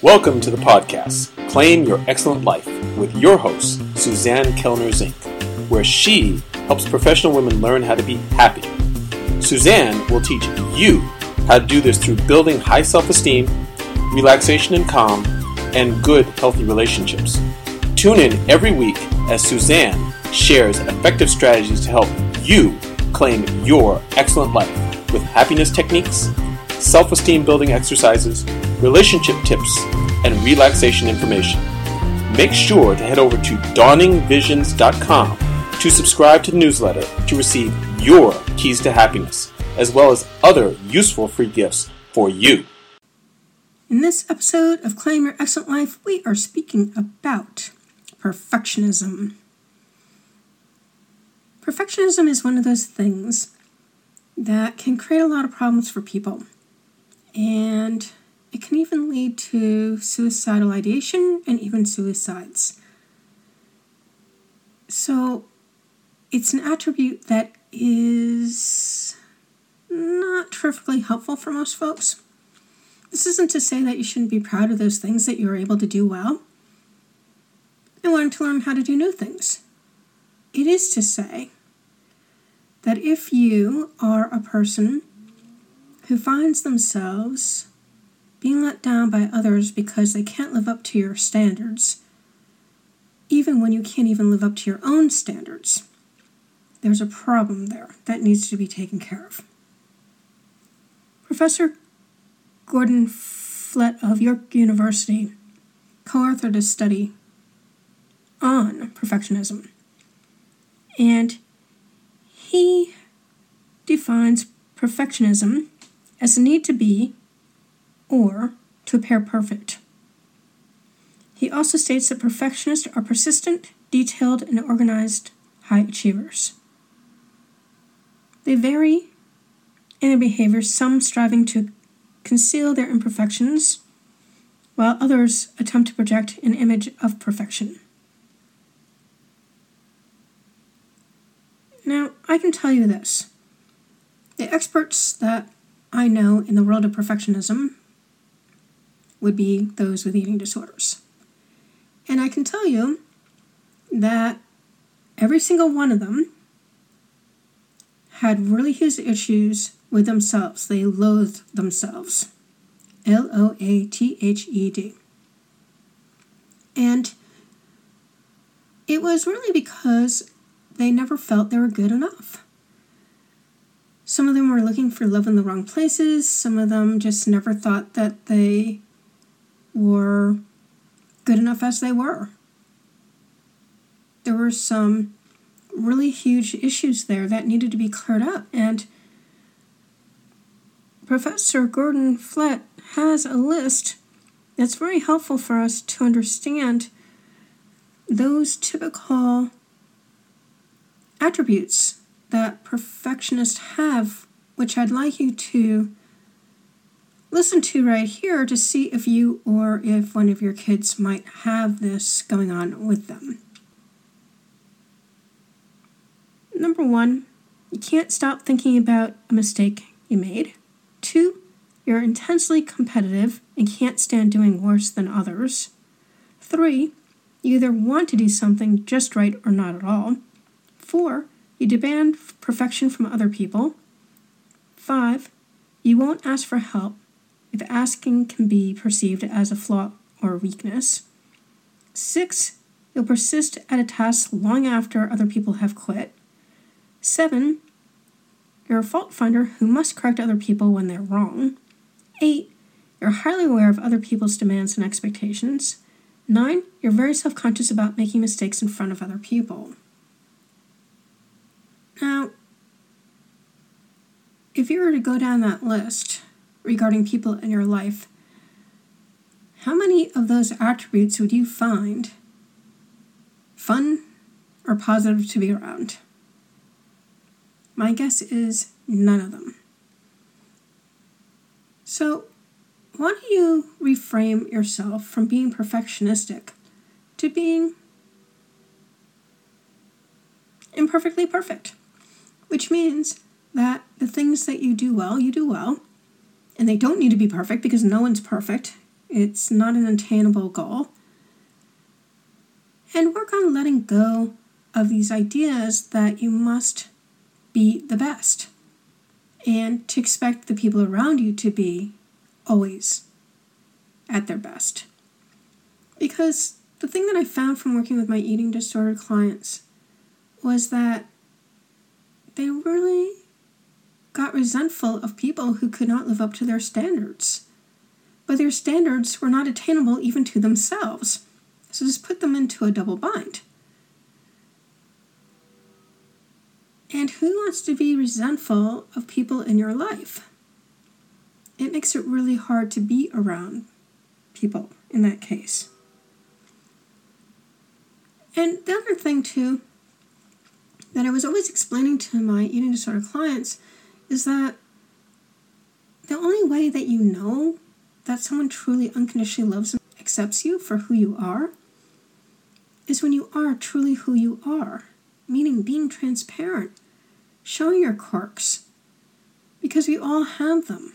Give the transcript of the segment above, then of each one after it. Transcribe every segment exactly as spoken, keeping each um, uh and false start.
Welcome to the podcast, Claim Your Excellent Life, with your host, Suzanne Kellner Zink, where she helps professional women learn how to be happy. Suzanne will teach you how to do this through building high self-esteem, relaxation and calm, and good, healthy relationships. Tune in every week as Suzanne shares effective strategies to help you claim your excellent life with happiness techniques, self-esteem building exercises, relationship tips, and relaxation information. Make sure to head over to dawning visions dot com to subscribe to the newsletter to receive your keys to happiness, as well as other useful free gifts for you. In this episode of Claim Your Excellent Life, we are speaking about perfectionism. Perfectionism is one of those things that can create a lot of problems for people. And it can even lead to suicidal ideation and even suicides. So it's an attribute that is not terrifically helpful for most folks. This isn't to say that you shouldn't be proud of those things that you're able to do well and wanting to learn how to do new things. It is to say that if you are a person who finds themselves being let down by others because they can't live up to your standards, even when you can't even live up to your own standards, there's a problem there that needs to be taken care of. Professor Gordon Flett of York University co-authored a study on perfectionism, and he defines perfectionism as the need to be or to appear perfect. He also states that perfectionists are persistent, detailed, and organized high achievers. They vary in their behavior, some striving to conceal their imperfections, while others attempt to project an image of perfection. Now, I can tell you this. The experts that I know in the world of perfectionism would be those with eating disorders. And I can tell you that every single one of them had really huge issues with themselves. They loathed themselves. L O A T H E D. And it was really because they never felt they were good enough. Some of them were looking for love in the wrong places. Some of them just never thought that they were good enough as they were. There were some really huge issues there that needed to be cleared up. And Professor Gordon Flett has a list that's very helpful for us to understand those typical attributes that perfectionists have, which I'd like you to listen to right here to see if you or if one of your kids might have this going on with them. Number one, you can't stop thinking about a mistake you made. Two, you're intensely competitive and can't stand doing worse than others. Three, you either want to do something just right or not at all. Four, you demand perfection from other people. Five, you won't ask for help if asking can be perceived as a flaw or a weakness. Six, you'll persist at a task long after other people have quit. Seven, you're a fault finder who must correct other people when they're wrong. Eight, you're highly aware of other people's demands and expectations. Nine, you're very self-conscious about making mistakes in front of other people. Now, if you were to go down that list regarding people in your life, how many of those attributes would you find fun or positive to be around? My guess is none of them. So, why don't you reframe yourself from being perfectionistic to being imperfectly perfect? Which means that the things that you do well, you do well, and they don't need to be perfect because no one's perfect. It's not an attainable goal. And work on letting go of these ideas that you must be the best and to expect the people around you to be always at their best. Because the thing that I found from working with my eating disorder clients was that they really got resentful of people who could not live up to their standards. But their standards were not attainable even to themselves. So this put them into a double bind. And who wants to be resentful of people in your life? It makes it really hard to be around people in that case. And the other thing, too, that I was always explaining to my eating disorder clients is that the only way that you know that someone truly unconditionally loves and accepts you for who you are is when you are truly who you are, meaning being transparent, showing your quirks, because we all have them.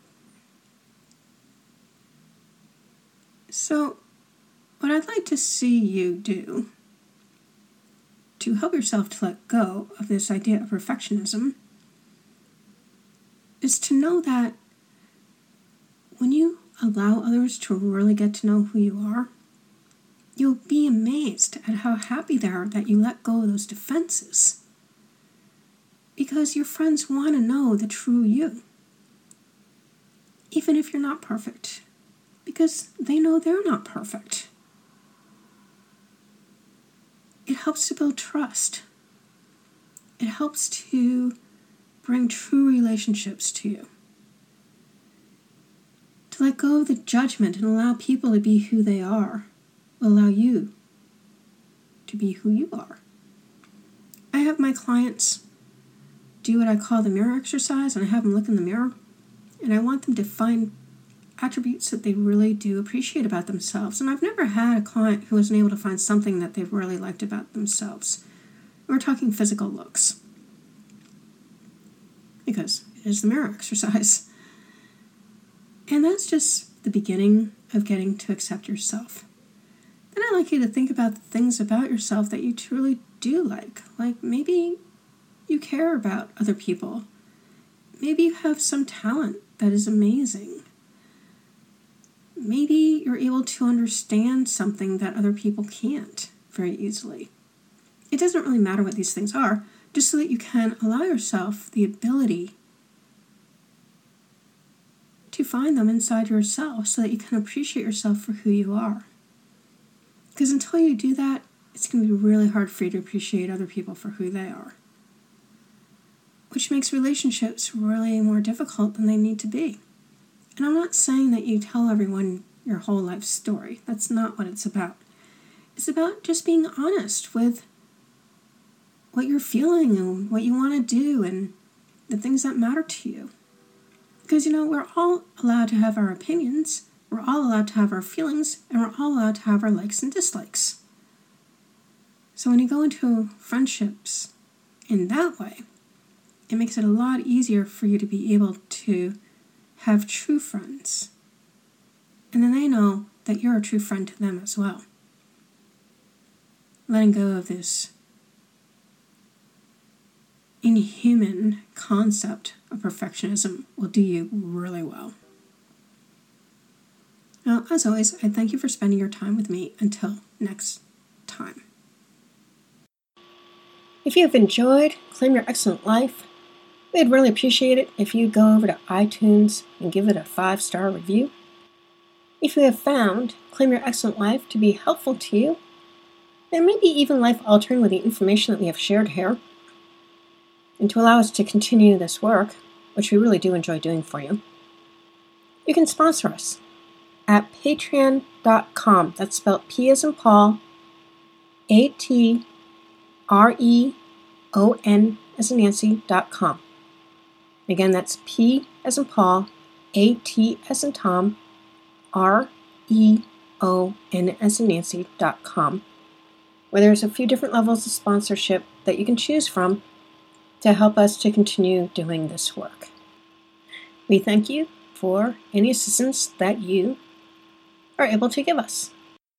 So, what I'd like to see you do to help yourself to let go of this idea of perfectionism is to know that when you allow others to really get to know who you are, you'll be amazed at how happy they are that you let go of those defenses. Because your friends want to know the true you, even if you're not perfect, because they know they're not perfect. It helps to build trust. It helps to bring true relationships to you. To let go of the judgment and allow people to be who they are will allow you to be who you are. I have my clients do what I call the mirror exercise, and I have them look in the mirror, and I want them to find attributes that they really do appreciate about themselves. And I've never had a client who wasn't able to find something that they really liked about themselves. We're talking physical looks, because it is the mirror exercise. And that's just the beginning of getting to accept yourself. Then I'd like you to think about the things about yourself that you truly do like. Like maybe you care about other people. Maybe you have some talent that is amazing. Maybe you're able to understand something that other people can't very easily. It doesn't really matter what these things are, just so that you can allow yourself the ability to find them inside yourself so that you can appreciate yourself for who you are. Because until you do that, it's going to be really hard for you to appreciate other people for who they are. Which makes relationships really more difficult than they need to be. And I'm not saying that you tell everyone your whole life story. That's not what it's about. It's about just being honest with what you're feeling and what you want to do and the things that matter to you. Because, you know, we're all allowed to have our opinions, we're all allowed to have our feelings, and we're all allowed to have our likes and dislikes. So when you go into friendships in that way, it makes it a lot easier for you to be able to have true friends. And then they know that you're a true friend to them as well. Letting go of this inhuman concept of perfectionism will do you really well. Now, as always, I thank you for spending your time with me. Until next time. If you have enjoyed Claim Your Excellent Life, we'd really appreciate it if you go over to iTunes and give it a five-star review. If you have found Claim Your Excellent Life to be helpful to you, and maybe even life-altering with the information that we have shared here, and to allow us to continue this work, which we really do enjoy doing for you, you can sponsor us at patreon dot com. That's spelled P as in Paul, A T R E O N as in Nancy, dot com. Again, that's P as in Paul, A T as in Tom, R E O N as in Nancy, dot com, where there's a few different levels of sponsorship that you can choose from to help us to continue doing this work. We thank you for any assistance that you are able to give us.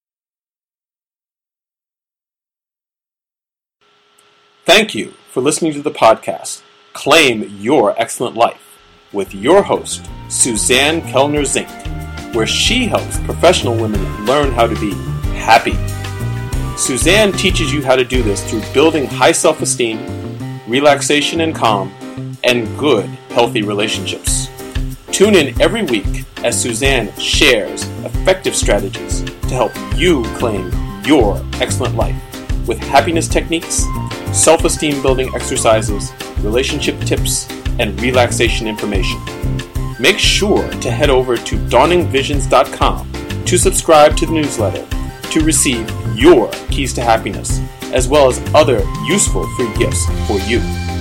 Thank you for listening to the podcast, Claim Your Excellent Life, with your host, Suzanne Kellner Zink, where she helps professional women learn how to be happy. Suzanne teaches you how to do this through building high self-esteem, relaxation and calm, and good, healthy relationships. Tune in every week as Suzanne shares effective strategies to help you claim your excellent life with happiness techniques, self-esteem building exercises, relationship tips, and relaxation information. Make sure to head over to dawning visions dot com to subscribe to the newsletter to receive your keys to happiness, as well as other useful free gifts for you.